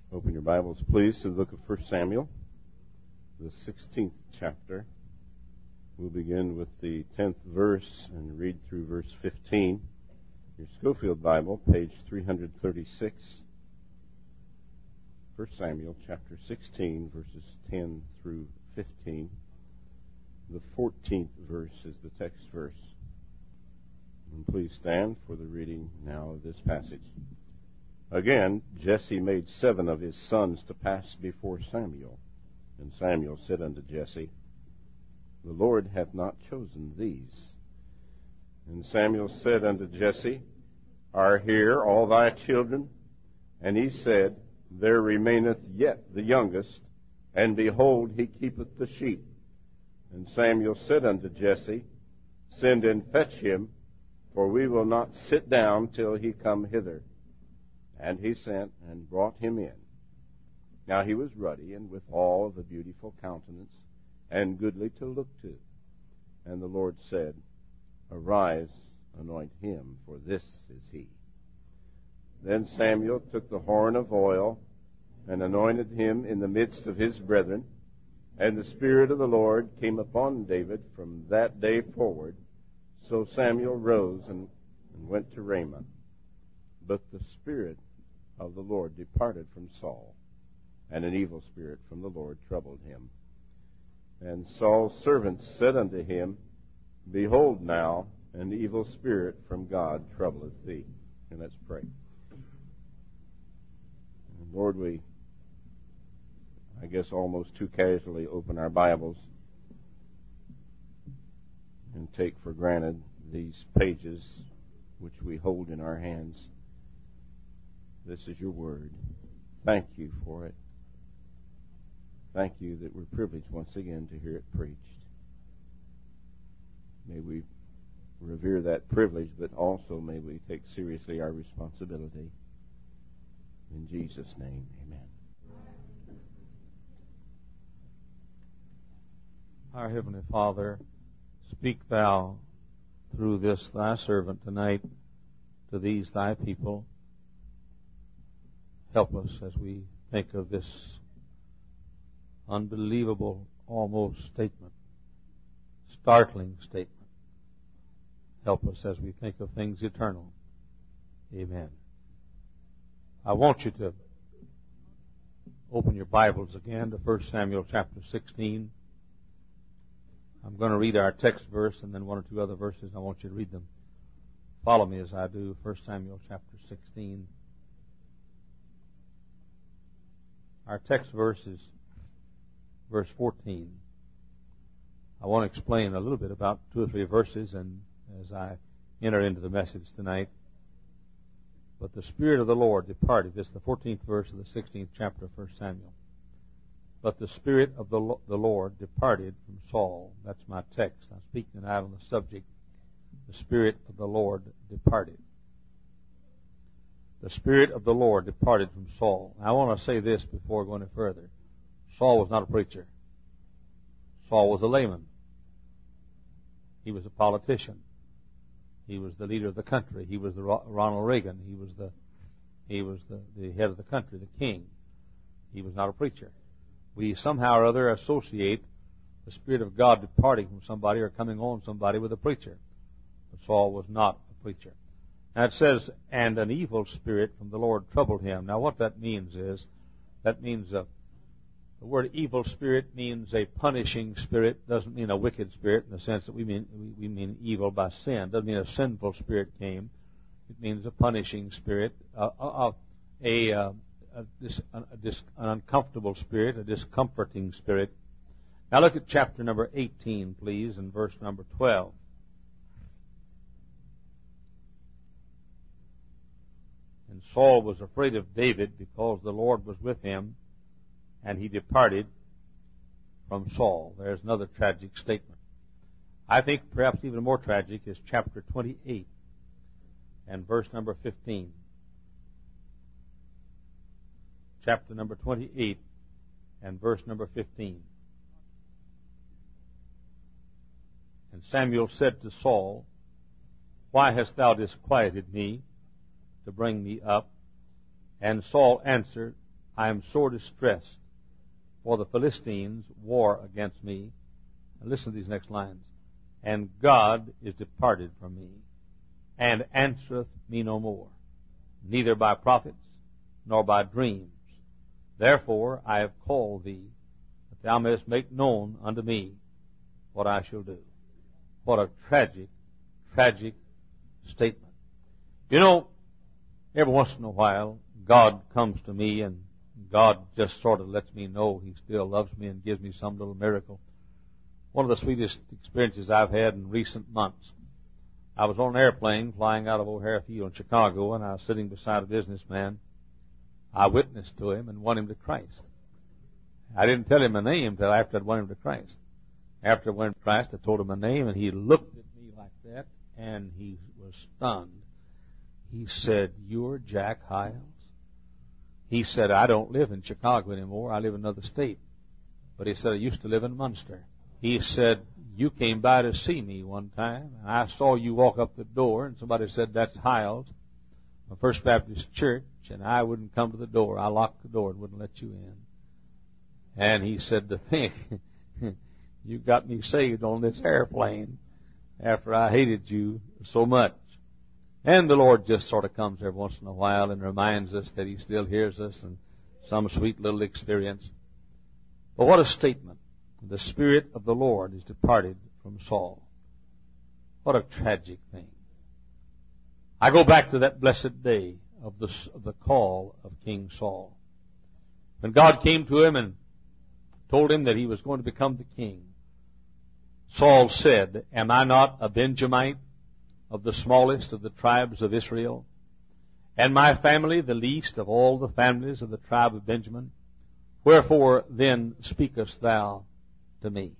Open your Bibles, please, to the book of 1 Samuel, the 16th chapter. We'll begin with the 10th verse and read through verse 15. Your Schofield Bible, page 336. 1 Samuel chapter 16, verses 10 through 15. The 14th verse is the text verse. And please stand for the reading now of this passage. Again, Jesse made 7 of his sons to pass before Samuel. And Samuel said unto Jesse, The Lord hath not chosen these. And Samuel said unto Jesse, Are here all thy children? And he said, There remaineth yet the youngest, and behold, he keepeth the sheep. And Samuel said unto Jesse, Send and fetch him, for we will not sit down till he come hither. And he sent and brought him in. Now he was ruddy, and withal of a beautiful countenance, and goodly to look to. And the Lord said, Arise, anoint him, for this is he. Then Samuel took the horn of oil, and anointed him in the midst of his brethren. And the Spirit of the Lord came upon David from that day forward. So Samuel rose and went to Ramah. But the Spirit of the Lord departed from Saul, and an evil spirit from the Lord troubled him. And Saul's servants said unto him, Behold now, an evil spirit from God troubleth thee. And let's pray. And Lord, we, I guess, almost too casually open our Bibles and take for granted these pages which we hold in our hands. This is your word. Thank you for it. Thank you that we're privileged once again to hear it preached. May we revere that privilege, but also may we take seriously our responsibility. In Jesus' name, amen. Our Heavenly Father, speak thou through this thy servant tonight to these thy people. Help us as we think of this unbelievable, almost statement, startling statement. Help us as we think of things eternal. Amen. I want you to open your Bibles again to 1 Samuel chapter 16. I'm going to read our text verse and then one or two other verses. I want you to read them. Follow me as I do. 1 Samuel chapter 16. Our text verse is verse 14. I want to explain a little bit about 2 or 3 verses and as I enter into the message tonight. But the Spirit of the Lord departed. This is the 14th verse of the 16th chapter of 1 Samuel. But the Spirit of the Lord departed from Saul. That's my text. I'm speaking tonight on the subject, the Spirit of the Lord departed. The Spirit of the Lord departed from Saul. Now, I want to say this before going any further. Saul was not a preacher. Saul was a layman. He was a politician. He was the leader of the country. He was the Ronald Reagan. He was the head of the country, the king. He was not a preacher. We somehow or other associate the Spirit of God departing from somebody or coming on somebody with a preacher. But Saul was not a preacher. Now it says, and an evil spirit from the Lord troubled him. Now what that means is, that means the word evil spirit means a punishing spirit. Doesn't mean a wicked spirit in the sense that we mean evil by sin. Doesn't mean a sinful spirit came. It means a punishing spirit, an uncomfortable spirit, a discomforting spirit. Now look at chapter number 18, please, and verse number 12. And Saul was afraid of David because the Lord was with him, and he departed from Saul. There's another tragic statement. I think perhaps even more tragic is chapter 28 and verse number 15. Chapter number 28 and verse number 15. And Samuel said to Saul, Why hast thou disquieted me to bring me up? And Saul answered, I am sore distressed, for the Philistines war against me. And listen to these next lines. And God is departed from me, and answereth me no more, neither by prophets, nor by dreams. Therefore I have called thee, that thou mayest make known unto me what I shall do. What a tragic, tragic statement. You know, every once in a while, God comes to me, and God just sort of lets me know He still loves me and gives me some little miracle. One of the sweetest experiences I've had in recent months. I was on an airplane flying out of O'Hare Field in Chicago, and I was sitting beside a businessman. I witnessed to him and won him to Christ. I didn't tell him my name until after I'd won him to Christ. After I won him to Christ, I told him my name, and he looked at me like that, and he was stunned. He said, "You're Jack Hyles?" He said, "I don't live in Chicago anymore. I live in another state." But he said, "I used to live in Munster." He said, "You came by to see me one time, and I saw you walk up the door, and somebody said, 'That's Hyles, a First Baptist Church,' and I wouldn't come to the door. I locked the door and wouldn't let you in." And he said, "To think, you got me saved on this airplane after I hated you so much." And the Lord just sort of comes every once in a while and reminds us that He still hears us in some sweet little experience. But what a statement. The Spirit of the Lord is departed from Saul. What a tragic thing. I go back to that blessed day of the call of King Saul. When God came to him and told him that he was going to become the king, Saul said, "Am I not a Benjamite, of the smallest of the tribes of Israel, and my family the least of all the families of the tribe of Benjamin? Wherefore then speakest thou to me?"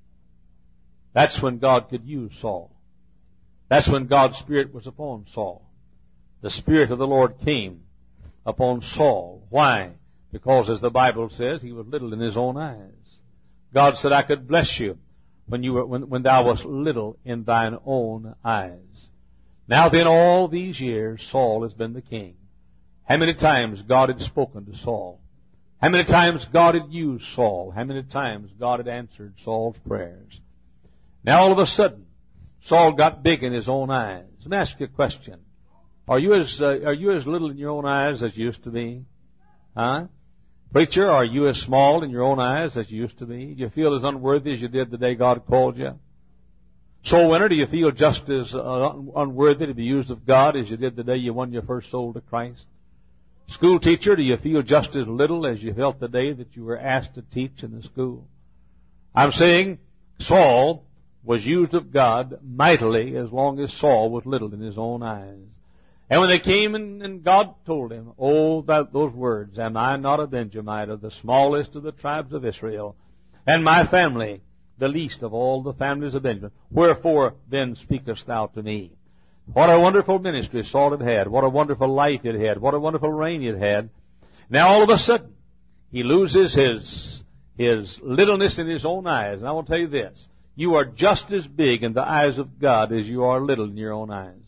That's when God could use Saul. That's when God's Spirit was upon Saul. The Spirit of the Lord came upon Saul. Why? Because, as the Bible says, he was little in his own eyes. God said, "I could bless you when thou wast little in thine own eyes." Now then, all these years, Saul has been the king. How many times God had spoken to Saul? How many times God had used Saul? How many times God had answered Saul's prayers? Now all of a sudden, Saul got big in his own eyes. Let me ask you a question. Are you as little in your own eyes as you used to be? Huh? Preacher, are you as small in your own eyes as you used to be? Do you feel as unworthy as you did the day God called you? Soul winner, do you feel just as unworthy to be used of God as you did the day you won your first soul to Christ? School teacher, do you feel just as little as you felt the day that you were asked to teach in the school? I'm saying Saul was used of God mightily as long as Saul was little in his own eyes. And when they came and God told him, those words, "Am I not a Benjamite, of the smallest of the tribes of Israel, and my family the least of all the families of Benjamin? Wherefore then speakest thou to me?" What a wonderful ministry Saul had had. What a wonderful life he had had. What a wonderful reign he had had. Now all of a sudden, he loses his littleness in his own eyes. And I want to tell you this. You are just as big in the eyes of God as you are little in your own eyes.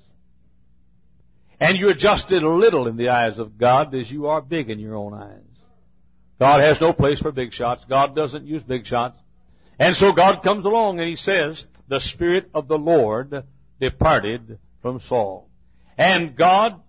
And you're just as little in the eyes of God as you are big in your own eyes. God has no place for big shots. God doesn't use big shots. And so God comes along and He says, "The Spirit of the Lord departed from Saul." And God,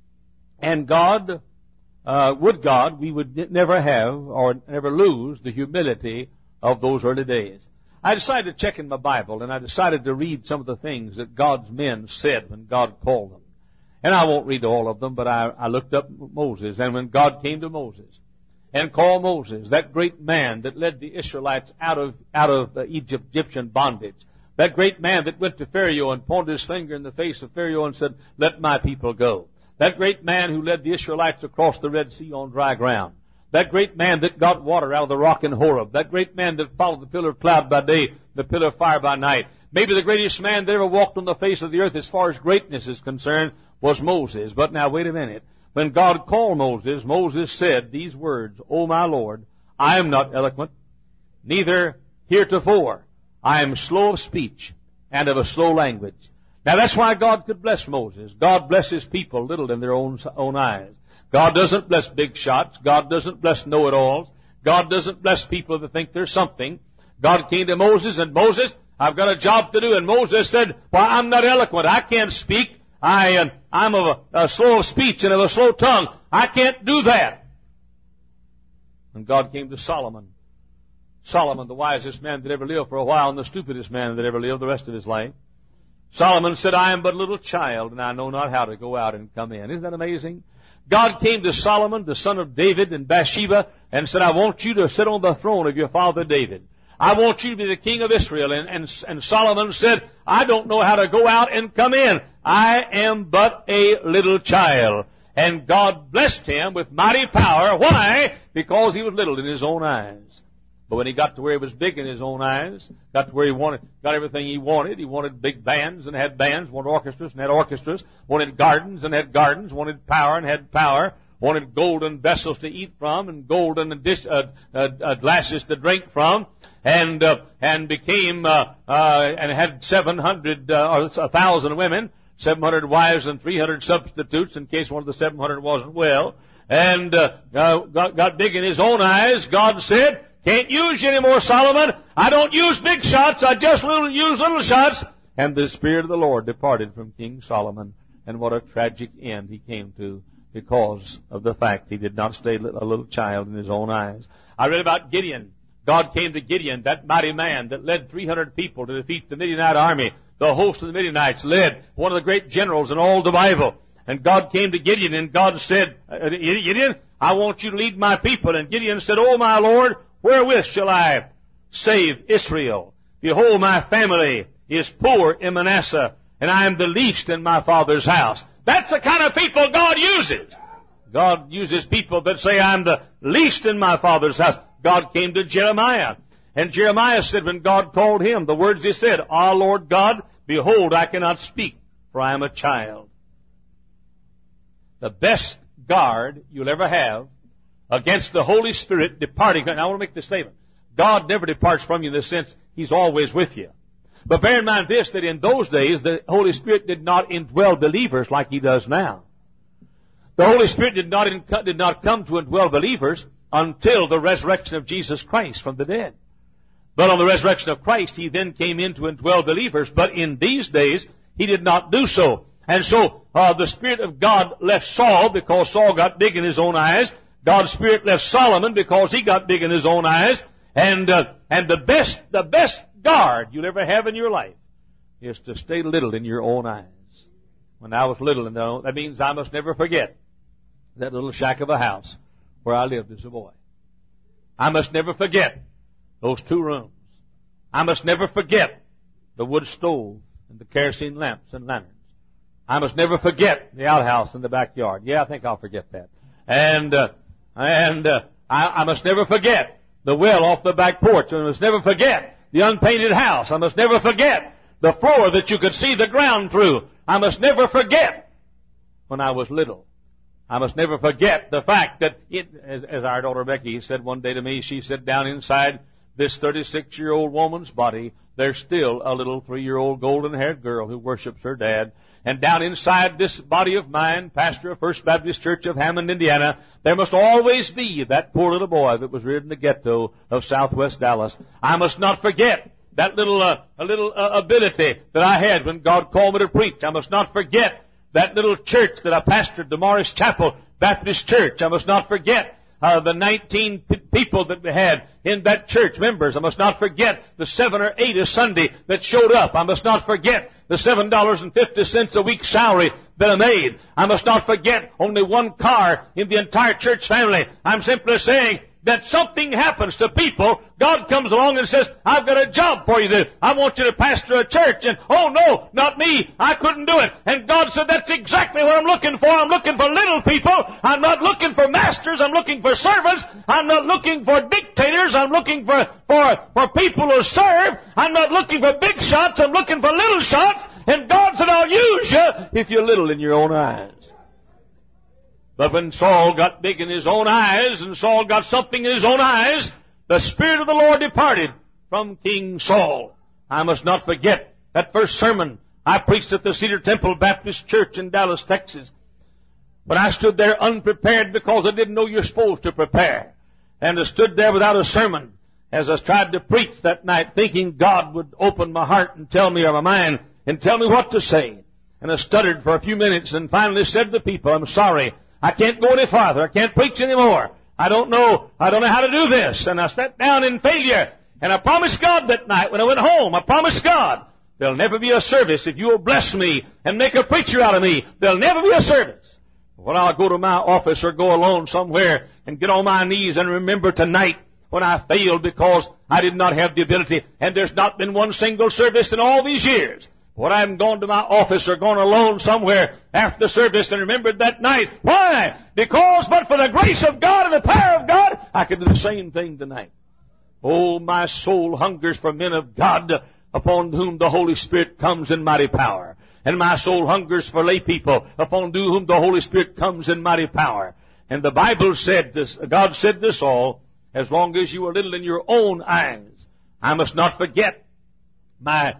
would God, we would never have or never lose the humility of those early days. I decided to check in my Bible, and I decided to read some of the things that God's men said when God called them. And I won't read all of them, but I looked up Moses, and when God came to Moses and called Moses, that great man that led the Israelites out of Egyptian bondage, that great man that went to Pharaoh and pointed his finger in the face of Pharaoh and said, "Let my people go." That great man who led the Israelites across the Red Sea on dry ground. That great man that got water out of the rock in Horeb. That great man that followed the pillar of cloud by day, the pillar of fire by night. Maybe the greatest man that ever walked on the face of the earth as far as greatness is concerned was Moses. But now wait a minute. When God called Moses, Moses said these words, "O my Lord, I am not eloquent, neither heretofore. I am slow of speech and of a slow language." Now that's why God could bless Moses. God blesses people little in their own eyes. God doesn't bless big shots. God doesn't bless know-it-alls. God doesn't bless people that think they're something. God came to Moses, and Moses, I've got a job to do. And Moses said, well, I'm not eloquent. I can't speak. I'm of a slow of speech and of a slow tongue. I can't do that. And God came to Solomon. Solomon, the wisest man that ever lived for a while, and the stupidest man that ever lived the rest of his life. Solomon said, I am but a little child, and I know not how to go out and come in. Isn't that amazing? God came to Solomon, the son of David and Bathsheba, and said, I want you to sit on the throne of your father David. I want you to be the king of Israel. And Solomon said, I don't know how to go out and come in. I am but a little child. And God blessed him with mighty power. Why? Because he was little in his own eyes. But when he got to where he was big in his own eyes, got to where he got everything he wanted big bands and had bands, wanted orchestras and had orchestras, wanted gardens and had gardens, wanted power and had power, wanted golden vessels to eat from and golden glasses to drink from, and became and had 700 or 1,000 women, 700 wives and 300 substitutes in case one of the 700 wasn't well, and got big in his own eyes. God said, can't use you anymore, Solomon. I don't use big shots. I just use little shots. And the Spirit of the Lord departed from King Solomon. And what a tragic end he came to because of the fact he did not stay a little child in his own eyes. I read about Gideon. God came to Gideon, that mighty man that led 300 people to defeat the Midianite army. The host of the Midianites led one of the great generals in all the Bible. And God came to Gideon, and God said, Gideon, I want you to lead my people. And Gideon said, Oh, my Lord, wherewith shall I save Israel? Behold, my family is poor in Manasseh, and I am the least in my father's house. That's the kind of people God uses. God uses people that say, I'm the least in my father's house. God came to Jeremiah, and Jeremiah said when God called him, the words he said, Ah, Lord God, behold, I cannot speak, for I am a child. The best guard you'll ever have against the Holy Spirit departing. Now I want to make this statement. God never departs from you in the sense He's always with you. But bear in mind this, that in those days the Holy Spirit did not indwell believers like He does now. The Holy Spirit did not come to indwell believers until the resurrection of Jesus Christ from the dead. But on the resurrection of Christ, He then came in to indwell believers. But in these days, He did not do so. And so the Spirit of God left Saul because Saul got big in his own eyes. God's Spirit left Solomon because he got big in his own eyes. And the best guard you'll ever have in your life is to stay little in your own eyes. When I was little, that means I must never forget that little shack of a house where I lived as a boy. I must never forget those 2 rooms. I must never forget the wood stove and the kerosene lamps and lanterns. I must never forget the outhouse in the backyard. Yeah, I think I'll forget that. And I must never forget the well off the back porch. I must never forget the unpainted house. I must never forget the floor that you could see the ground through. I must never forget when I was little. I must never forget the fact that, as our daughter Becky said one day to me, she said, down inside this 36-year-old woman's body, there's still a little 3-year-old golden-haired girl who worships her dad. And down inside this body of mine, pastor of First Baptist Church of Hammond, Indiana, there must always be that poor little boy that was reared in the ghetto of southwest Dallas. I must not forget that little ability that I had when God called me to preach. I must not forget that little church that I pastored, the Morris Chapel Baptist Church. I must not forget the 19 people that we had in that church, members. I must not forget the 7 or 8 a Sunday that showed up. I must not forget the $7.50 a week salary that I made. I must not forget only one car in the entire church family. I'm simply saying that something happens to people. God comes along and says, I've got a job for you to do. I want you to pastor a church. And, oh no, not me. I couldn't do it. And God said, that's exactly what I'm looking for. I'm looking for little people. I'm not looking for masters. I'm looking for servants. I'm not looking for dictators. I'm looking for people who serve. I'm not looking for big shots. I'm looking for little shots. And God said, I'll use you if you're little in your own eyes. But when Saul got big in his own eyes, and Saul got something in his own eyes, the Spirit of the Lord departed from King Saul. I must not forget that first sermon I preached at the Cedar Temple Baptist Church in Dallas, Texas. When I stood there unprepared because I didn't know you're supposed to prepare. And I stood there without a sermon as I tried to preach that night, thinking God would open my heart and tell me, or my mind, and tell me what to say. And I stuttered for a few minutes and finally said to the people, I'm sorry. I can't go any farther. I can't preach anymore. I don't know how to do this. And I sat down in failure. And I promised God that night when I went home, I promised God, there'll never be a service if you will bless me and make a preacher out of me. There'll never be a service. When I'll go to my office or go alone somewhere and get on my knees and remember tonight when I failed because I did not have the ability, and there's not been one single service in all these years. When I'm gone to my office or gone alone somewhere after the service and remembered that night. Why? Because but for the grace of God and the power of God, I could do the same thing tonight. Oh, my soul hungers for men of God upon whom the Holy Spirit comes in mighty power. And my soul hungers for lay people upon whom the Holy Spirit comes in mighty power. And the Bible said this, God said this all, as long as you are little in your own eyes. I must not forget my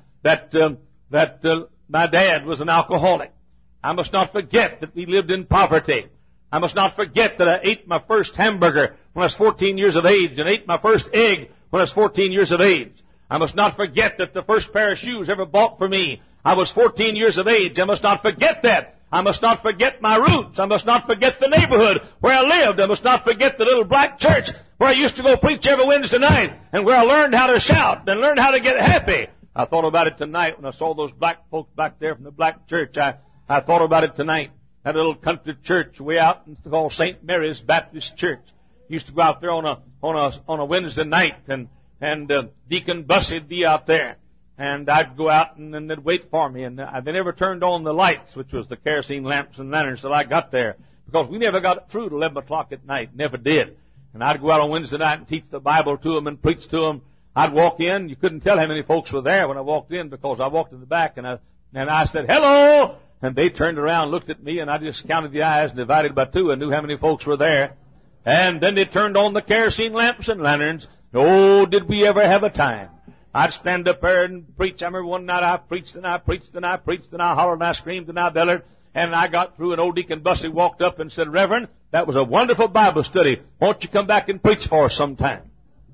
dad was an alcoholic. I must not forget that we lived in poverty. I must not forget that I ate my first hamburger when I was 14 years of age and ate my first egg when I was 14 years of age. I must not forget that the first pair of shoes ever bought for me, I was 14 years of age. I must not forget that. I must not forget my roots. I must not forget the neighborhood where I lived. I must not forget the little black church where I used to go preach every Wednesday night and where I learned how to shout and learned how to get happy. I thought about it tonight when I saw those black folks back there from the black church. I thought about it tonight. That little country church way out, it's called St. Mary's Baptist Church. Used to go out there on a Wednesday night, and Deacon Bussey'd be out there, and I'd go out and they'd wait for me. And they never turned on the lights, which was the kerosene lamps and lanterns till I got there, because we never got through till 11 o'clock at night. Never did. And I'd go out on Wednesday night and teach the Bible to them and preach to them. I'd walk in. You couldn't tell how many folks were there when I walked in, because I walked in the back and I said, "Hello!" And they turned around, looked at me, and I just counted the eyes and divided by two and knew how many folks were there. And then they turned on the kerosene lamps and lanterns. Oh, did we ever have a time. I'd stand up there and preach. I remember one night I preached and I preached and I preached and I hollered and I screamed and I bellered. And I got through, and old Deacon Bussey walked up and said, "Reverend, that was a wonderful Bible study. Won't you come back and preach for us sometime?"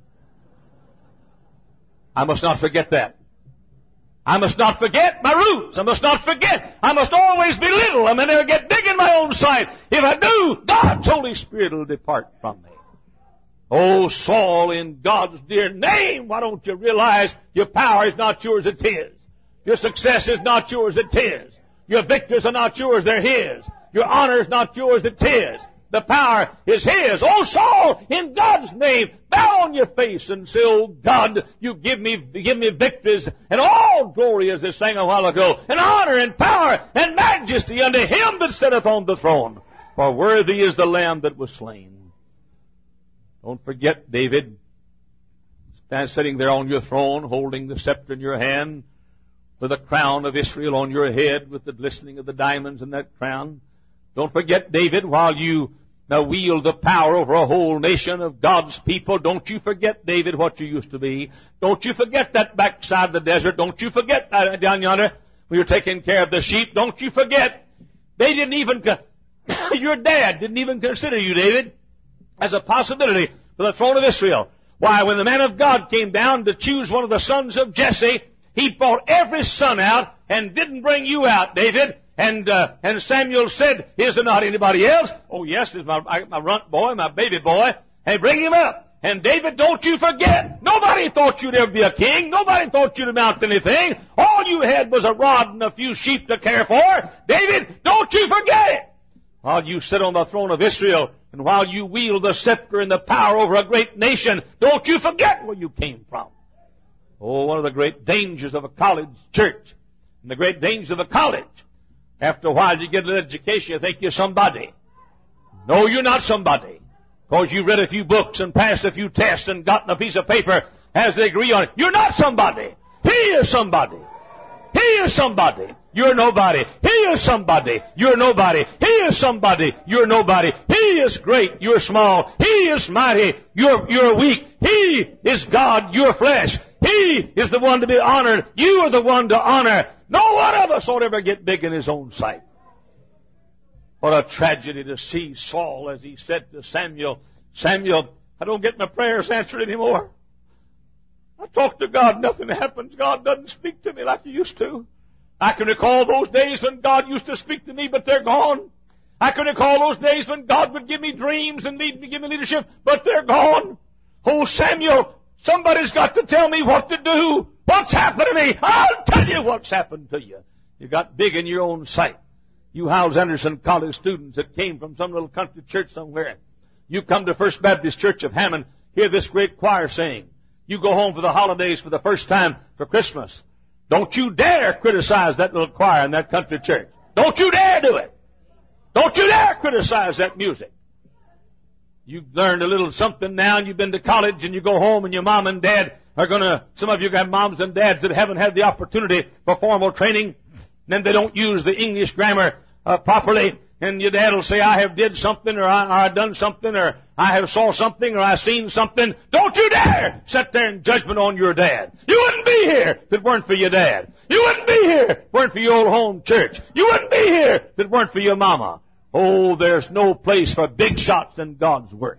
I must not forget that. I must not forget my roots. I must not forget. I must always be little. I may never get big in my own sight. If I do, God's Holy Spirit will depart from me. Oh, Saul, in God's dear name, why don't you realize your power is not yours, it's His. Your success is not yours, it's His. Your victories are not yours, they're His. Your honor is not yours, it's His. The power is His. Oh, Saul, in God's name, bow on your face and say, "Oh, God, you give me victories and all glory," as they sang a while ago, and honor and power and majesty unto Him that sitteth on the throne. For worthy is the Lamb that was slain. Don't forget, David, sitting there on your throne, holding the scepter in your hand, with the crown of Israel on your head, with the glistening of the diamonds in that crown. Don't forget, David, while you now wield the power over a whole nation of God's people, don't you forget, David, what you used to be. Don't you forget that backside of the desert. Don't you forget that down yonder when you're taking care of the sheep. Don't you forget. They didn't even, your dad didn't even consider you, David, as a possibility for the throne of Israel. Why, when the man of God came down to choose one of the sons of Jesse, he brought every son out and didn't bring you out, David. And Samuel said, "Is there not anybody else?" "Oh, yes, there's my runt boy, my baby boy." And bring him up. And David, don't you forget, nobody thought you'd ever be a king. Nobody thought you'd amount to anything. All you had was a rod and a few sheep to care for. David, don't you forget it. While you sit on the throne of Israel, and while you wield the scepter and the power over a great nation, don't you forget where you came from. Oh, one of the great dangers of a college church, and the great dangers of a college, after a while you get an education, you think you're somebody. No, you're not somebody. Because you read a few books and passed a few tests and gotten a piece of paper as they agree on it. You're not somebody. He is somebody. He is somebody. You're nobody. He is somebody. You're nobody. He is somebody. You're nobody. He is great. You're small. He is mighty. You're weak. He is God. You're flesh. He is the one to be honored. You are the one to honor. No one of us ought ever get big in his own sight. What a tragedy to see Saul as he said to Samuel, Samuel, I don't get my prayers answered anymore. I talk to God, nothing happens. God doesn't speak to me like He used to. I can recall those days when God used to speak to me, but they're gone. I can recall those days when God would give me dreams and give me leadership, but they're gone. Oh, Samuel, somebody's got to tell me what to do. What's happened to me? I'll tell you what's happened to you. You got big in your own sight. You Howells Anderson College students that came from some little country church somewhere. You come to First Baptist Church of Hammond, hear this great choir sing. You go home for the holidays for the first time for Christmas. Don't you dare criticize that little choir in that country church. Don't you dare do it. Don't you dare criticize that music. You've learned a little something now and you've been to college and you go home and your mom and dad are going to, some of you have moms and dads that haven't had the opportunity for formal training. Then they don't use the English grammar properly. And your dad will say, I have did something, or I done something, or I have saw something, or I seen something. Don't you dare sit there in judgment on your dad. You wouldn't be here if it weren't for your dad. You wouldn't be here if it weren't for your old home church. You wouldn't be here if it weren't for your mama. Oh, there's no place for big shots in God's work.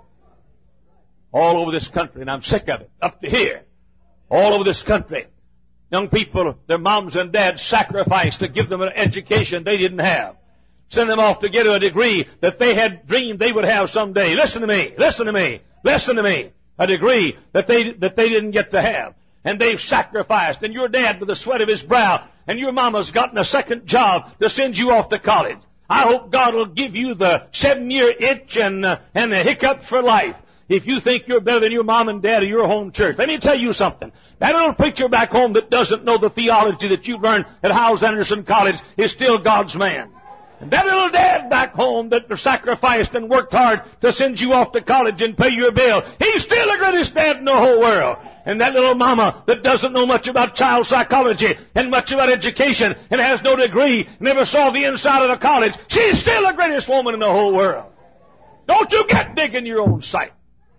All over this country, and I'm sick of it, up to here. All over this country. Young people, their moms and dads sacrificed to give them an education they didn't have. Send them off to get a degree that they had dreamed they would have someday. Listen to me. Listen to me. Listen to me. A degree that they didn't get to have. And they've sacrificed. And your dad with the sweat of his brow. And your mama's gotten a second job to send you off to college. I hope God will give you the 7-year itch and the hiccup for life. If you think you're better than your mom and dad or your home church. Let me tell you something. That little preacher back home that doesn't know the theology that you've learned at Howells Anderson College is still God's man. And that little dad back home that sacrificed and worked hard to send you off to college and pay your bill, he's still the greatest dad in the whole world. And that little mama that doesn't know much about child psychology and much about education and has no degree, never saw the inside of the college, she's still the greatest woman in the whole world. Don't you get big in your own sight.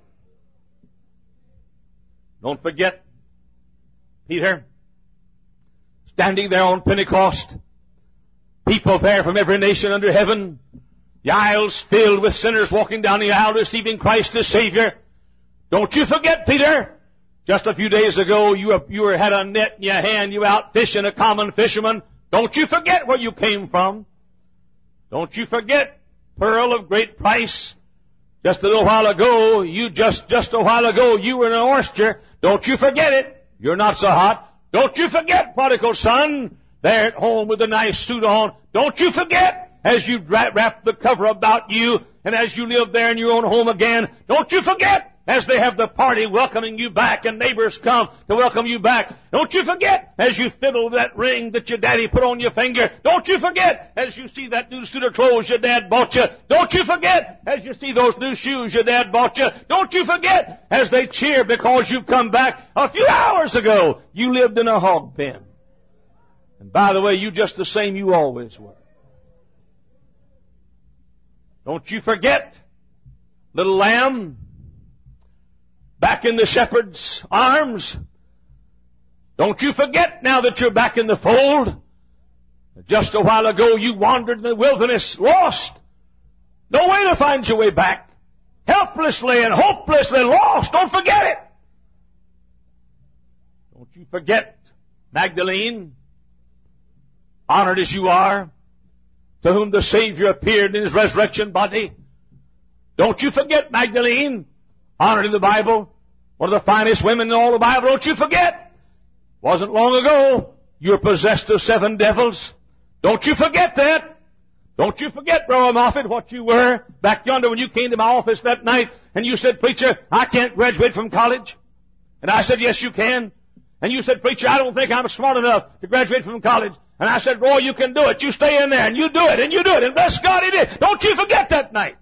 Don't forget Peter, standing there on Pentecost, people there from every nation under heaven, the aisles filled with sinners walking down the aisle receiving Christ as Savior. Don't you forget, Peter, just a few days ago you had a net in your hand, you were out fishing, a common fisherman. Don't you forget where you came from. Don't you forget, pearl of great price. Just a little while ago, just a while ago, you were in an oyster. Don't you forget it. You're not so hot. Don't you forget, prodigal son, there at home with a nice suit on. Don't you forget, as you wrap the cover about you, and as you live there in your own home again, don't you forget, as they have the party welcoming you back and neighbors come to welcome you back. Don't you forget, as you fiddle that ring that your daddy put on your finger. Don't you forget, as you see that new suit of clothes your dad bought you. Don't you forget, as you see those new shoes your dad bought you. Don't you forget, as they cheer because you've come back. A few hours ago, you lived in a hog pen. And by the way, you just the same you always were. Don't you forget, little lamb, back in the shepherd's arms. Don't you forget now that you're back in the fold. Just a while ago you wandered in the wilderness, lost. No way to find your way back. Helplessly and hopelessly lost. Don't forget it. Don't you forget, Magdalene, honored as you are, to whom the Savior appeared in His resurrection body. Don't you forget, Magdalene, honored in the Bible, one of the finest women in all the Bible. Don't you forget, wasn't long ago, you were possessed of 7 devils. Don't you forget that. Don't you forget, Brother Moffat, what you were back yonder when you came to my office that night and you said, preacher, I can't graduate from college. And I said, yes, you can. And you said, preacher, I don't think I'm smart enough to graduate from college. And I said, Roy, you can do it. You stay in there and you do it and you do it. And bless God, He did. Don't you forget that night.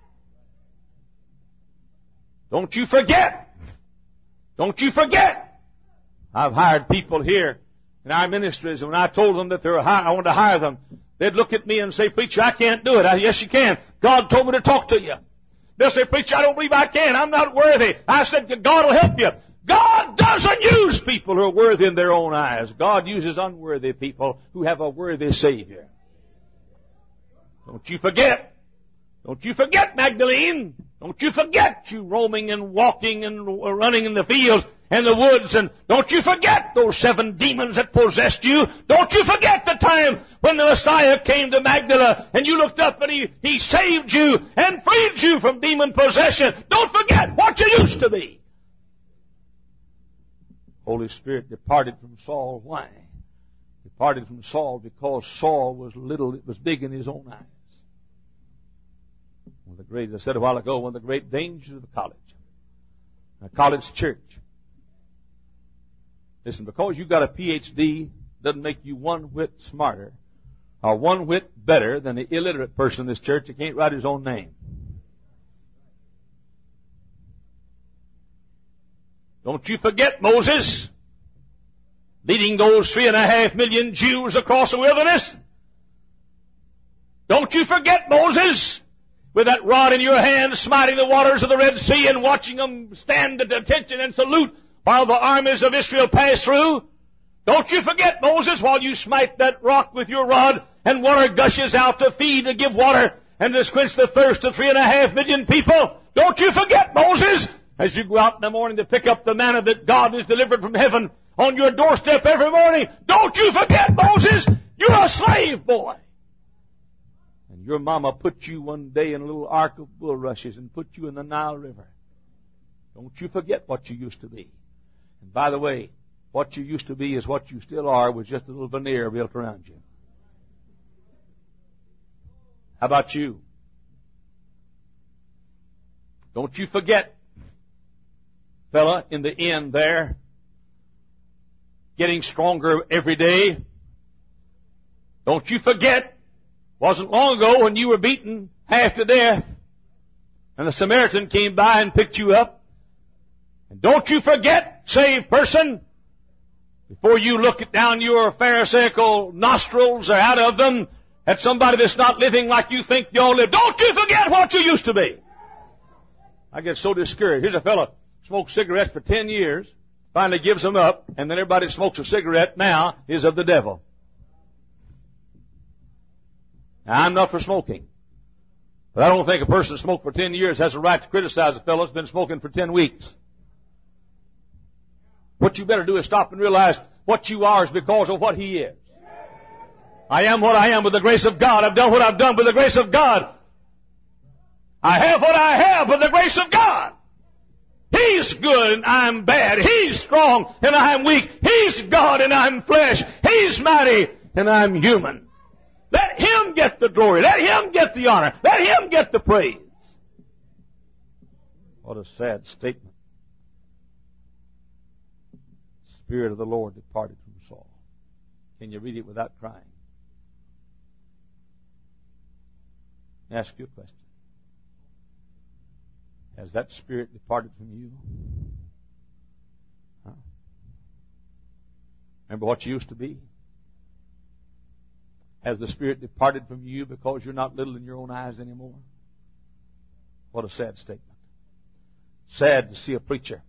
Don't you forget. Don't you forget. I've hired people here in our ministries, and when I told them that I wanted to hire them, they'd look at me and say, preacher, I can't do it. Yes, you can. God told me to talk to you. They'll say, preacher, I don't believe I can. I'm not worthy. I said, God will help you. God doesn't use people who are worthy in their own eyes. God uses unworthy people who have a worthy Savior. Don't you forget. Don't you forget, Magdalene. Don't you forget you roaming and walking and running in the fields and the woods. And don't you forget those 7 demons that possessed you. Don't you forget the time when the Messiah came to Magdala and you looked up and He saved you and freed you from demon possession. Don't forget what you used to be. Holy Spirit departed from Saul. Why? Departed from Saul because Saul was little, it was big in his own eyes. One of the great, as I said a while ago, one of the great dangers of a college church. Listen, because you got a PhD doesn't make you one whit smarter or one whit better than the illiterate person in this church that can't write his own name. Don't you forget Moses leading those 3.5 million Jews across the wilderness. Don't you forget Moses with that rod in your hand smiting the waters of the Red Sea and watching them stand at attention and salute while the armies of Israel pass through. Don't you forget Moses while you smite that rock with your rod and water gushes out to feed, to give water and to quench the thirst of 3.5 million people. Don't you forget Moses as you go out in the morning to pick up the manna that God has delivered from heaven on your doorstep every morning. Don't you forget Moses, you're a slave boy. And your mama put you one day in a little ark of bulrushes and put you in the Nile River. Don't you forget what you used to be. And by the way, what you used to be is what you still are with just a little veneer built around you. How about you? Don't you forget, fella, in the end there, getting stronger every day. Don't you forget, wasn't long ago when you were beaten half to death and the Samaritan came by and picked you up. And don't you forget, saved person, before you look it down your pharisaical nostrils or out of them at somebody that's not living like you think you all live. Don't you forget what you used to be. I get so discouraged. Here's a fellow smoked cigarettes for 10 years, finally gives them up, and then everybody that smokes a cigarette now is of the devil. Now, I'm not for smoking. But I don't think a person that smoked for 10 years has a right to criticize a fellow that's been smoking for 10 weeks. What you better do is stop and realize what you are is because of what He is. I am what I am with the grace of God. I've done what I've done with the grace of God. I have what I have with the grace of God. He's good and I'm bad. He's strong and I'm weak. He's God and I'm flesh. He's mighty and I'm human. Let Him get the glory. Let Him get the honor. Let Him get the praise. What a sad statement. The Spirit of the Lord departed from Saul. Can you read it without crying? Ask you a question. Has that Spirit departed from you? Huh? Remember what you used to be? Has the Spirit departed from you because you're not little in your own eyes anymore? What a sad statement. Sad to see a preacher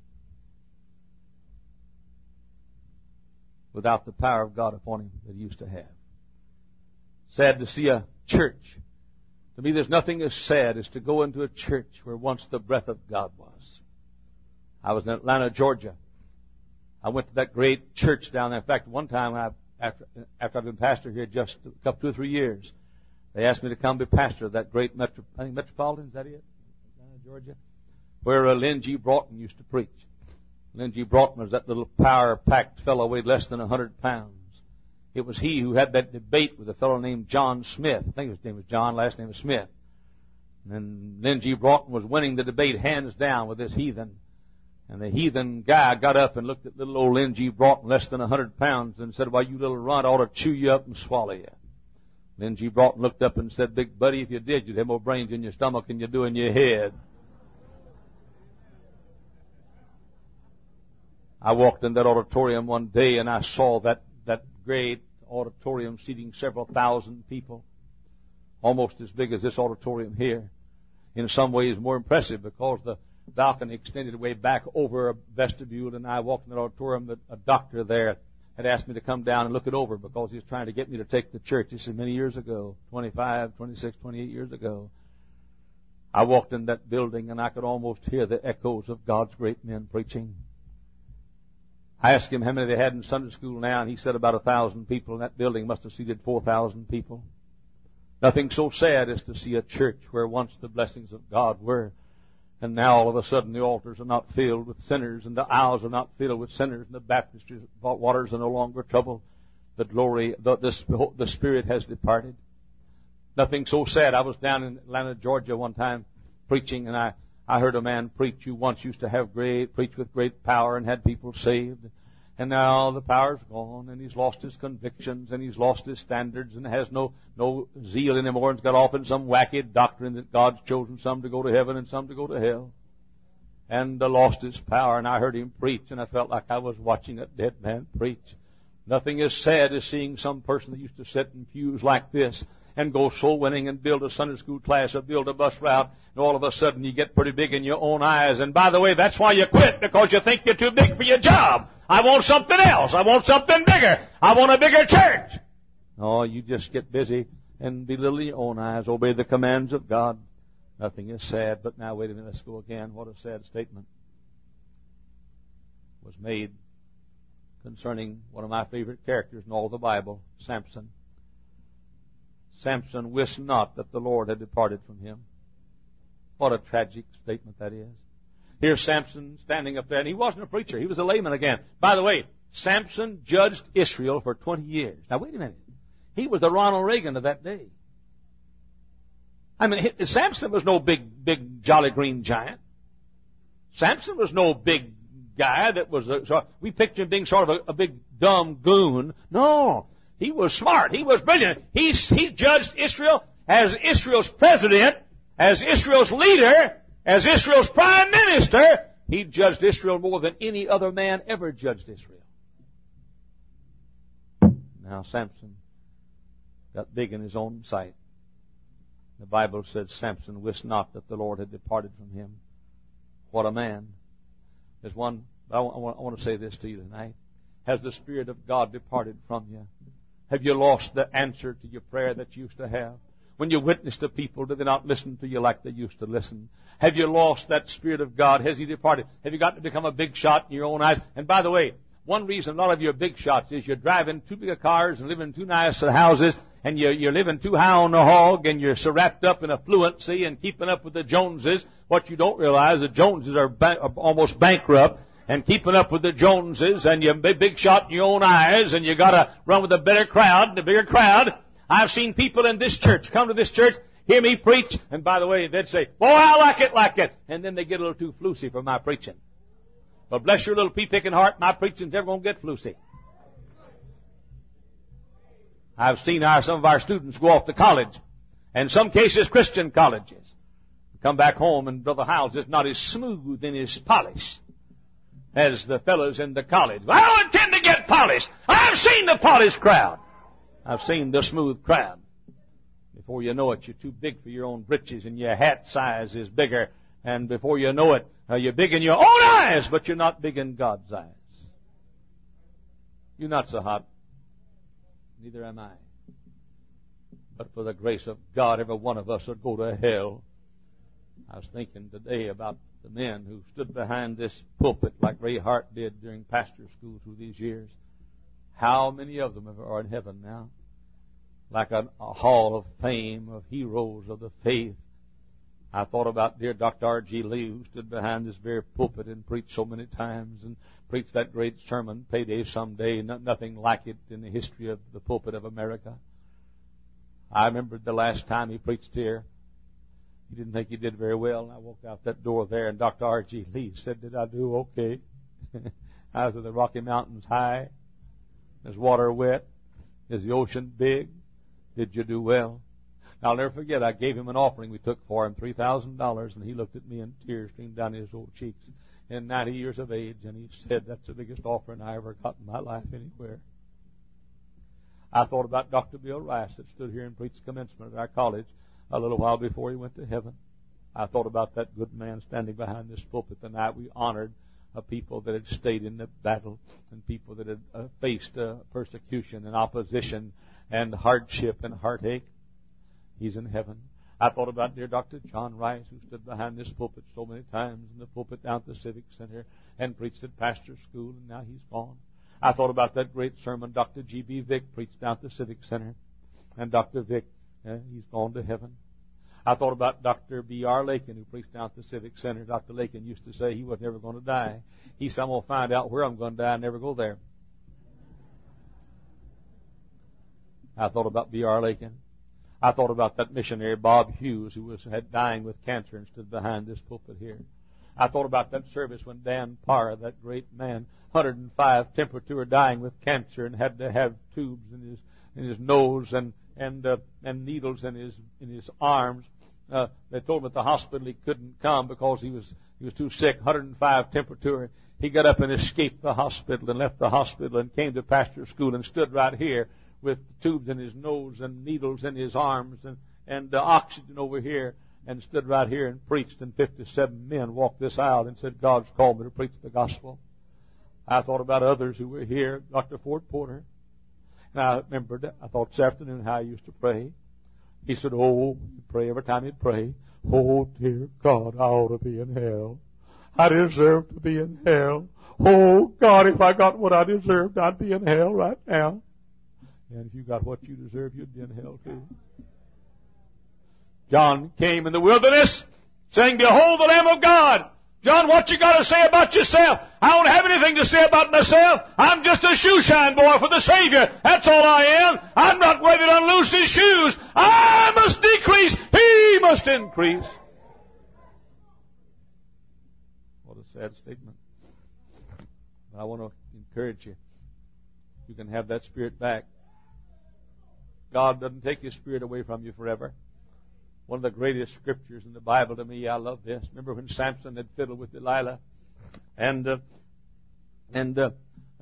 without the power of God upon him that he used to have. Sad to see a church. To me, there's nothing as sad as to go into a church where once the breath of God was. I was in Atlanta, Georgia. I went to that great church down there. In fact, one time, after I've been pastor here just a couple, 2 or 3 years, they asked me to come be pastor of that great Metropolitan, is that it? Atlanta, Georgia? Where Lynn G. Broughton used to preach. Lynn G. Broughton was that little power-packed fellow, weighed less than 100 pounds. It was he who had that debate with a fellow named John Smith. I think his name was John, last name was Smith. And Lynn G. Broughton was winning the debate hands down with this heathen. And the heathen guy got up and looked at little old Lynn G. Broughton, less than 100 pounds, and said, "Why, you little runt, I ought to chew you up and swallow you." Lynn G. Broughton looked up and said, "Big buddy, if you did, you'd have more brains in your stomach than you do in your head." I walked in that auditorium one day and I saw that great auditorium seating several thousand people, almost as big as this auditorium here. In some ways more impressive because the balcony extended way back over a vestibule, and I walked in the auditorium. A doctor there had asked me to come down and look it over because he was trying to get me to take the church. This is many years ago, 25, 26, 28 years ago. I walked in that building and I could almost hear the echoes of God's great men preaching. I asked him how many they had in Sunday school now, and he said about 1,000 people in that building. Must have seated 4,000 people. Nothing so sad as to see a church where once the blessings of God were, and now all of a sudden the altars are not filled with sinners, and the aisles are not filled with sinners, and the baptistry waters are no longer troubled. The glory, the Spirit has departed. Nothing so sad. I was down in Atlanta, Georgia one time preaching, and I heard a man preach who once used to preach with great power and had people saved. And now the power's gone, and he's lost his convictions, and he's lost his standards, and has no zeal anymore, and he's got off in some wacky doctrine that God's chosen some to go to heaven and some to go to hell. And lost his power, and I heard him preach, and I felt like I was watching a dead man preach. Nothing as sad as seeing some person that used to sit in pews like this and go soul winning and build a Sunday school class or build a bus route, and all of a sudden you get pretty big in your own eyes. And by the way, that's why you quit, because you think you're too big for your job. I want something else. I want something bigger. I want a bigger church. No, you just get busy and belittle your own eyes. Obey the commands of God. Nothing is sad. But now, wait a minute. Let's go again. What a sad statement was made concerning one of my favorite characters in all the Bible, Samson. Samson wist not that the Lord had departed from him. What a tragic statement that is. Here's Samson standing up there, and he wasn't a preacher. He was a layman again. By the way, Samson judged Israel for 20 years. Now, wait a minute. He was the Ronald Reagan of that day. I mean, Samson was no big jolly green giant. Samson was no big guy that was we picture him being sort of a big dumb goon. No. He was smart. He was brilliant. He judged Israel as Israel's president, as Israel's leader, as Israel's prime minister. He judged Israel more than any other man ever judged Israel. Now Samson got big in his own sight. The Bible said Samson wist not that the Lord had departed from him. What a man. There's one, I want to say this to you tonight. Has the Spirit of God departed from you? Have you lost the answer to your prayer that you used to have? When you witness to people, do they not listen to you like they used to listen? Have you lost that Spirit of God? Has He departed? Have you got to become a big shot in your own eyes? And by the way, one reason a lot of you are big shots is you're driving too big of cars and living in too nice of houses, and you're living too high on the hog, and you're so wrapped up in affluency and keeping up with the Joneses. What you don't realize, the Joneses are almost bankrupt. And keeping up with the Joneses, and you're a big shot in your own eyes, and you got to run with a better crowd, the bigger crowd. I've seen people in this church come to this church, hear me preach, and by the way, they'd say, "Boy, I like it," and then they get a little too flusy for my preaching. But bless your little pea-picking heart, my preaching's never going to get flusy. I've seen some of our students go off to college, and in some cases Christian colleges. Come back home, and Brother Hiles is not as smooth and as polished as the fellows in the college. I don't intend to get polished. I've seen the polished crowd. I've seen the smooth crowd. Before you know it, you're too big for your own britches, and your hat size is bigger. And before you know it, you're big in your own eyes, but you're not big in God's eyes. You're not so hot. Neither am I. But for the grace of God, every one of us would go to hell. I was thinking today about the men who stood behind this pulpit like Ray Hart did during pastor school through these years. How many of them are in heaven now? Like a hall of fame of heroes of the faith. I thought about dear Dr. R.G. Lee, who stood behind this very pulpit and preached so many times and preached that great sermon, Payday Someday, nothing like it in the history of the pulpit of America. I remembered the last time he preached here. He didn't think he did very well, and I walked out that door there, and Dr. R.G. Lee said, "Did I do okay?" I was in the Rocky Mountains high. Is water wet? Is the ocean big? Did you do well? I'll never forget, I gave him an offering we took for him, $3,000, and he looked at me and tears streamed down his old cheeks. In 90 years of age, and he said, "That's the biggest offering I ever got in my life anywhere." I thought about Dr. Bill Rice that stood here and preached commencement at our college a little while before he went to heaven. I thought about that good man standing behind this pulpit the night we honored people that had stayed in the battle and people that had faced persecution and opposition and hardship and heartache. He's in heaven. I thought about dear Dr. John Rice, who stood behind this pulpit so many times in the pulpit down at the Civic Center and preached at pastor school, and now he's gone. I thought about that great sermon Dr. G.B. Vick preached down at the Civic Center, and Dr. Vick, he's gone to heaven. I thought about Dr. B.R. Lakin, who preached down at the Civic Center. Dr. Lakin used to say he was never going to die. He said, I'm going to find out where I'm going to die and never go there. I thought about B.R. Lakin. I thought about that missionary Bob Hughes, who was dying with cancer and stood behind this pulpit here. I thought about that service when Dan Parr, that great man, 105 temperature, dying with cancer and had to have tubes in his nose and needles in his arms. They told him at the hospital he couldn't come because he was too sick, 105 temperature. He got up and escaped the hospital and left the hospital and came to pastor school and stood right here with tubes in his nose and needles in his arms and oxygen over here, and stood right here and preached, and 57 men walked this aisle and said, God's called me to preach the gospel. I thought about others who were here, Dr. Ford Porter. And I remembered, I thought this afternoon how I used to pray. He said, he'd pray every time he'd pray, oh, dear God, I ought to be in hell. I deserve to be in hell. Oh, God, if I got what I deserved, I'd be in hell right now. And if you got what you deserve, you'd be in hell too. John came in the wilderness saying, behold the Lamb of God. John, what you got to say about yourself? I don't have anything to say about myself. I'm just a shoeshine boy for the Savior. That's all I am. I'm not worthy to unloose His shoes. I must decrease. He must increase. What a sad statement. I want to encourage you. You can have that spirit back. God doesn't take His Spirit away from you forever. One of the greatest scriptures in the Bible to me, I love this. Remember when Samson had fiddled with Delilah, and Delilah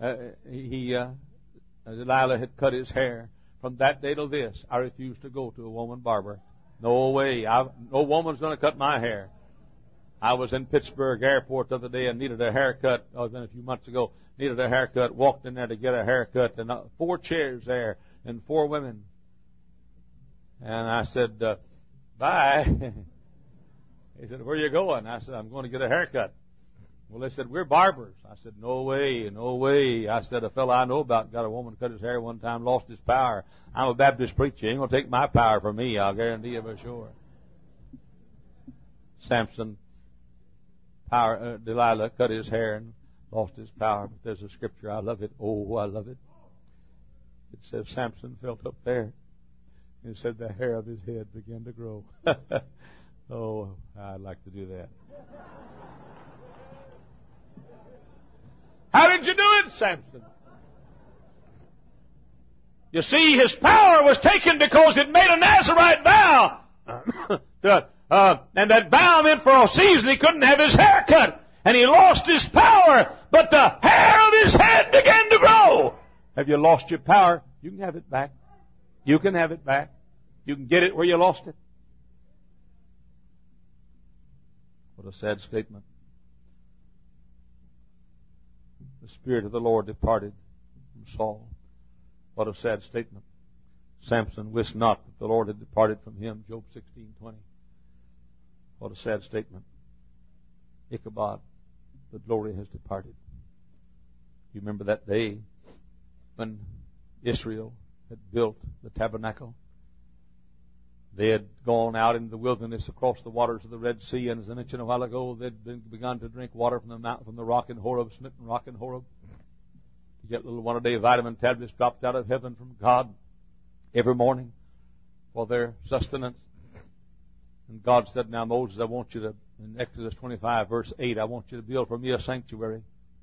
had cut his hair. From that day till this, I refuse to go to a woman barber. No way. No woman's going to cut my hair. I was in Pittsburgh Airport the other day and needed a haircut. I was in a few months ago. Needed a haircut. Walked in there to get a haircut, and 4 chairs there and 4 women. And I said, bye. He said, where are you going? I said, I'm going to get a haircut. Well, they said, we're barbers. I said, no way, no way. I said, a fellow I know about got a woman to cut his hair one time, lost his power. I'm a Baptist preacher. You ain't going to take my power from me, I'll guarantee you for sure. Samson, Delilah cut his hair and lost his power. But there's a scripture, I love it. Oh, I love it. It says Samson felt up there. And it said the hair of his head began to grow. Oh, I'd like to do that. How did you do it, Samson? You see, his power was taken because it made a Nazarite vow. And that vow meant for a season he couldn't have his hair cut. And he lost his power, but the hair of his head began to grow. Have you lost your power? You can have it back. You can have it back. You can get it where you lost it. What a sad statement. The Spirit of the Lord departed from Saul. What a sad statement. Samson wist not that the Lord had departed from him. Job 16:20. What a sad statement. Ichabod, the glory has departed. You remember that day when Israel had built the tabernacle? They had gone out into the wilderness across the waters of the Red Sea, and as I mentioned a while ago, they'd begun to drink water from the mountain, from the rock in Horeb, smitten rock in Horeb. You get little one-a-day vitamin tablets dropped out of heaven from God every morning for their sustenance. And God said, now Moses, I want you to, in Exodus 25, verse 8, I want you to build for me a sanctuary.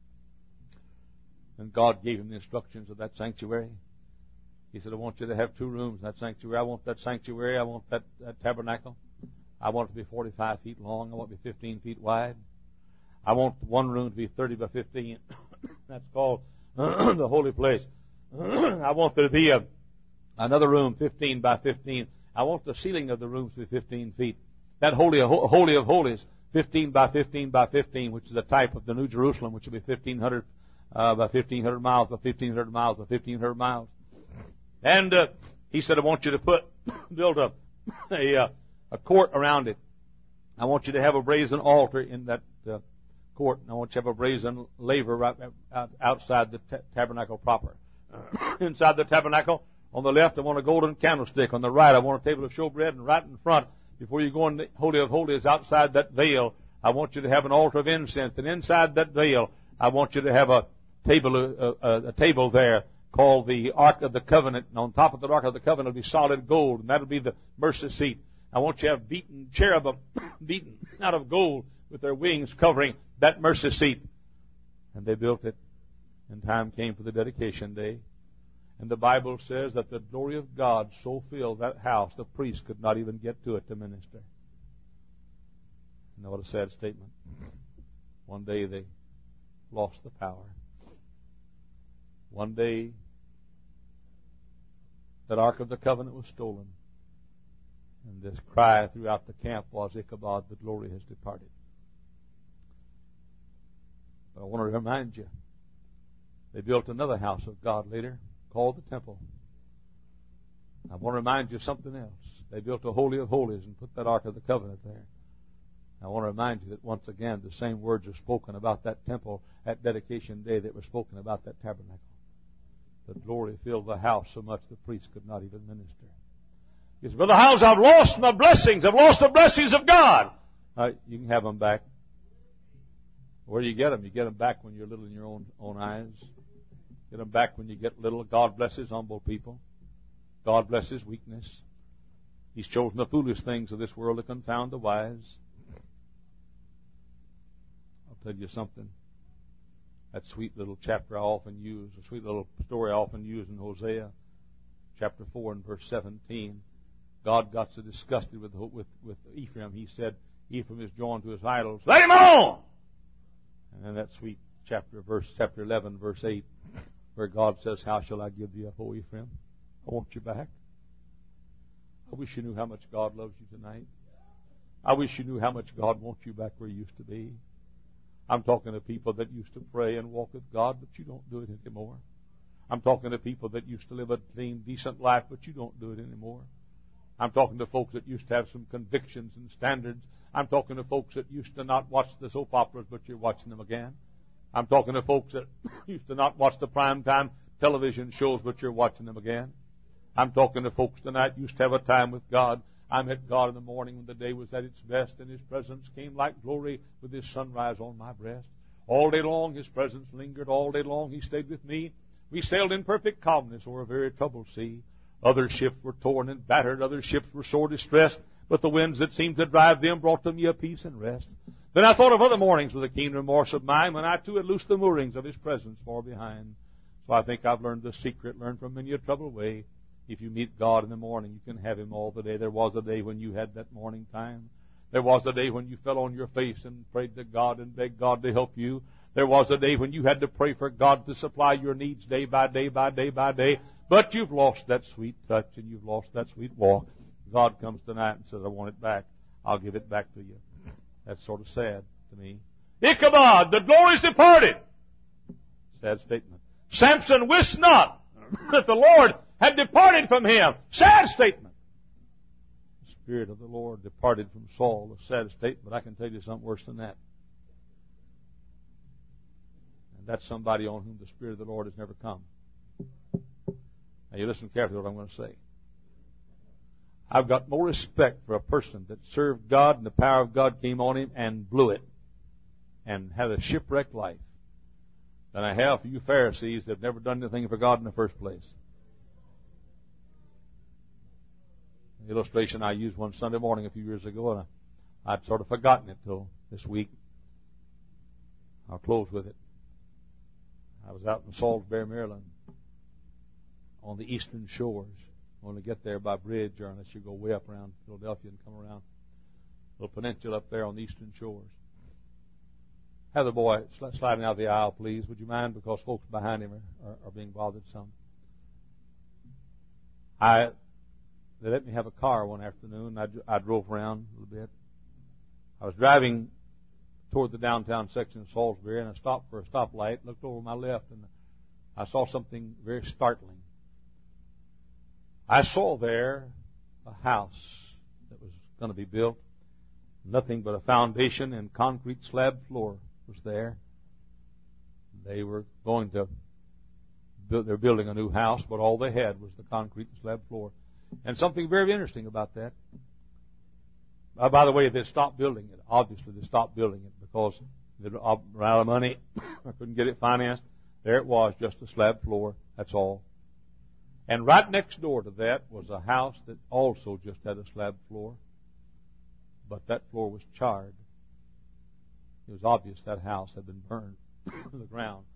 And God gave him the instructions of that sanctuary. He said, I want you to have 2 rooms in that sanctuary. I want that sanctuary. I want that tabernacle. I want it to be 45 feet long. I want it to be 15 feet wide. I want one room to be 30 by 15. That's called the holy place. I want there to be another room 15 by 15. I want the ceiling of the rooms to be 15 feet. That holy of holies, 15 by 15 by 15, which is a type of the New Jerusalem, which will be 1,500 by 1,500 miles by 1,500 miles by 1,500 miles. And he said, I want you to build a court around it. I want you to have a brazen altar in that court, and I want you to have a brazen laver right outside the tabernacle proper. Inside the tabernacle, on the left, I want a golden candlestick. On the right, I want a table of showbread, and right in front, before you go in the Holy of Holies, outside that veil, I want you to have an altar of incense. And inside that veil, I want you to have a table there called the Ark of the Covenant. And on top of the Ark of the Covenant will be solid gold, and that'll be the mercy seat. I want you to have beaten cherubim, beaten out of gold, with their wings covering that mercy seat. And they built it. And time came for the dedication day. And the Bible says that the glory of God so filled that house, the priest could not even get to it to minister. You know what a sad statement. One day they lost the power. One day that Ark of the Covenant was stolen. And this cry throughout the camp was, Ichabod, the glory has departed. But I want to remind you, they built another house of God later, called the temple. I want to remind you of something else. They built a Holy of Holies and put that Ark of the Covenant there. I want to remind you that once again the same words are spoken about that temple at dedication day that were spoken about that tabernacle. The glory filled the house so much the priest could not even minister. He said, Brother Howes, I've lost my blessings. I've lost the blessings of God. You can have them back. Where do you get them? You get them back when you're little in your own eyes. Get them back when you get little. God blesses humble people. God blesses weakness. He's chosen the foolish things of this world to confound the wise. I'll tell you something. That sweet little chapter I often use, a sweet little story I often use in Hosea, chapter 4 and verse 17. God got so disgusted with Ephraim, he said, Ephraim is joined to his idols. Let him alone! And then that sweet chapter 11, verse 8, where God says, How shall I give thee up, O Ephraim? I want you back. I wish you knew how much God loves you tonight. I wish you knew how much God wants you back where you used to be. I'm talking to people that used to pray and walk with God, but you don't do it anymore. I'm talking to people that used to live a clean, decent life, but you don't do it anymore. I'm talking to folks that used to have some convictions and standards. I'm talking to folks that used to not watch the soap operas, but you're watching them again. I'm talking to folks that used to not watch the primetime television shows, but you're watching them again. I'm talking to folks tonight used to have a time with God. I met God in the morning when the day was at its best, and His presence came like glory with His sunrise on my breast. All day long His presence lingered. All day long He stayed with me. We sailed in perfect calmness o'er a very troubled sea. Other ships were torn and battered. Other ships were sore distressed. But the winds that seemed to drive them brought to me a peace and rest. Then I thought of other mornings with a keen remorse of mine when I too had loosed the moorings of His presence far behind. So I think I've learned the secret, learned from many a troubled way. If you meet God in the morning, you can have Him all the day. There was a day when you had that morning time. There was a day when you fell on your face and prayed to God and begged God to help you. There was a day when you had to pray for God to supply your needs day by day by day by day. But you've lost that sweet touch and you've lost that sweet walk. God comes tonight and says, I want it back. I'll give it back to you. That's sort of sad to me. Ichabod, the glory's departed. Sad statement. Samson wist not that the Lord had departed from him. Sad statement. The Spirit of the Lord departed from Saul. A sad statement. I can tell you something worse than that. And that's somebody on whom the Spirit of the Lord has never come. Now you listen carefully to what I'm going to say. I've got more respect for a person that served God and the power of God came on him and blew it and had a shipwrecked life than I have for you Pharisees that have never done anything for God in the first place. The illustration I used one Sunday morning a few years ago, and I'd sort of forgotten it till this week. I'll close with it. I was out in Salisbury, Maryland, on the eastern shores. Only get there by bridge, or unless you go way up around Philadelphia and come around a little peninsula up there on the eastern shores. Have the boy sliding out of the aisle, please. Would you mind? Because folks behind him are being bothered some. They let me have a car one afternoon. I drove around a little bit. I was driving toward the downtown section of Salisbury, and I stopped for a stoplight, looked over my left, and I saw something very startling. I saw there a house that was going to be built. Nothing but a foundation and concrete slab floor was there. They were going to build, they're building a new house, but all they had was the concrete and slab floor. And something very interesting about that. By the way, they stopped building it. Obviously, they stopped building it because they ran out of money. I couldn't get it financed. There it was, just a slab floor. That's all. And right next door to that was a house that also just had a slab floor. But that floor was charred. It was obvious that house had been burned to the ground.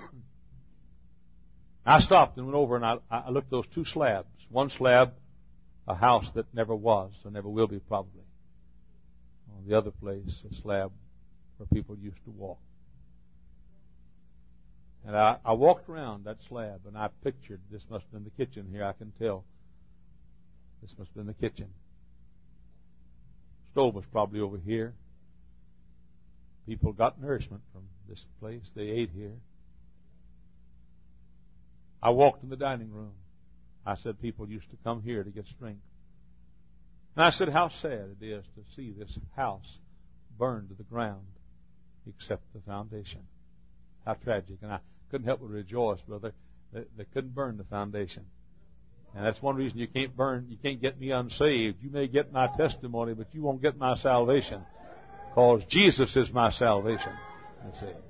I stopped and went over and I looked at those two slabs. One slab, a house that never was or never will be probably. On the other place, a slab where people used to walk. And I walked around that slab and I pictured, this must have been the kitchen here, I can tell. This must have been the kitchen. Stove was probably over here. People got nourishment from this place. They ate here. I walked in the dining room. I said people used to come here to get strength. And I said how sad it is to see this house burned to the ground except the foundation. How tragic. And I couldn't help but rejoice, brother. They couldn't burn the foundation. And that's one reason you can't get me unsaved. You may get my testimony, but you won't get my salvation. Because Jesus is my salvation. That's it.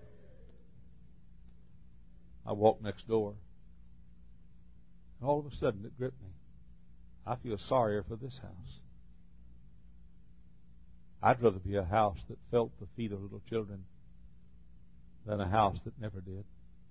I walked next door. And all of a sudden it gripped me. I feel sorrier for this house. I'd rather be a house that felt the feet of little children than a house that never did.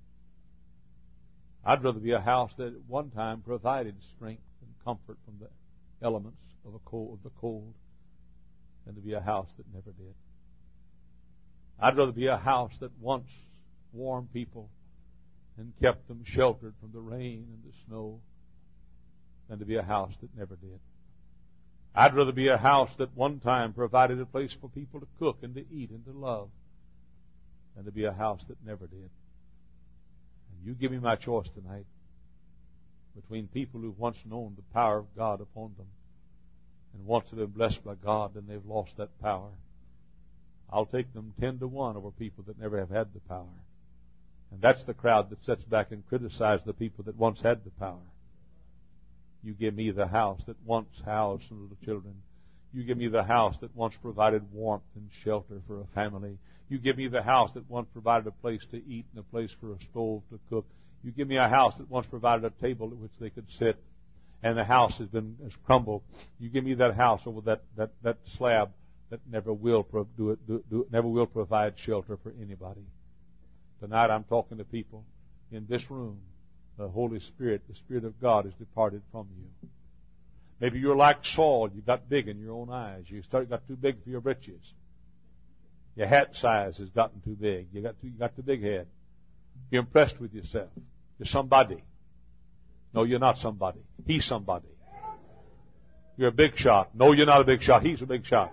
I'd rather be a house that at one time provided strength and comfort from the elements of the cold than to be a house that never did. I'd rather be a house that once warmed people and kept them sheltered from the rain and the snow than to be a house that never did. I'd rather be a house that one time provided a place for people to cook and to eat and to love than to be a house that never did. And you give me my choice tonight between people who've once known the power of God upon them and once have been blessed by God and they've lost that power. I'll take them 10-1 over people that never have had the power. And that's the crowd that sits back and criticizes the people that once had the power. You give me the house that once housed some little children. You give me the house that once provided warmth and shelter for a family. You give me the house that once provided a place to eat and a place for a stove to cook. You give me a house that once provided a table at which they could sit, and the house has crumbled. You give me that house over that slab that never will provide shelter for anybody. Tonight I'm talking to people in this room. The Holy Spirit, the Spirit of God, has departed from you. Maybe you're like Saul. You got big in your own eyes. You got too big for your britches. Your hat size has gotten too big. You got too big head. You're impressed with yourself. You're somebody. No, you're not somebody. He's somebody. You're a big shot. No, you're not a big shot. He's a big shot.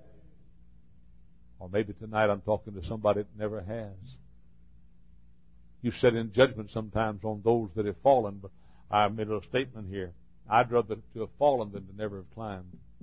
Or maybe tonight I'm talking to somebody that never has. You sit in judgment sometimes on those that have fallen, but I made a statement here. I'd rather to have fallen than to never have climbed.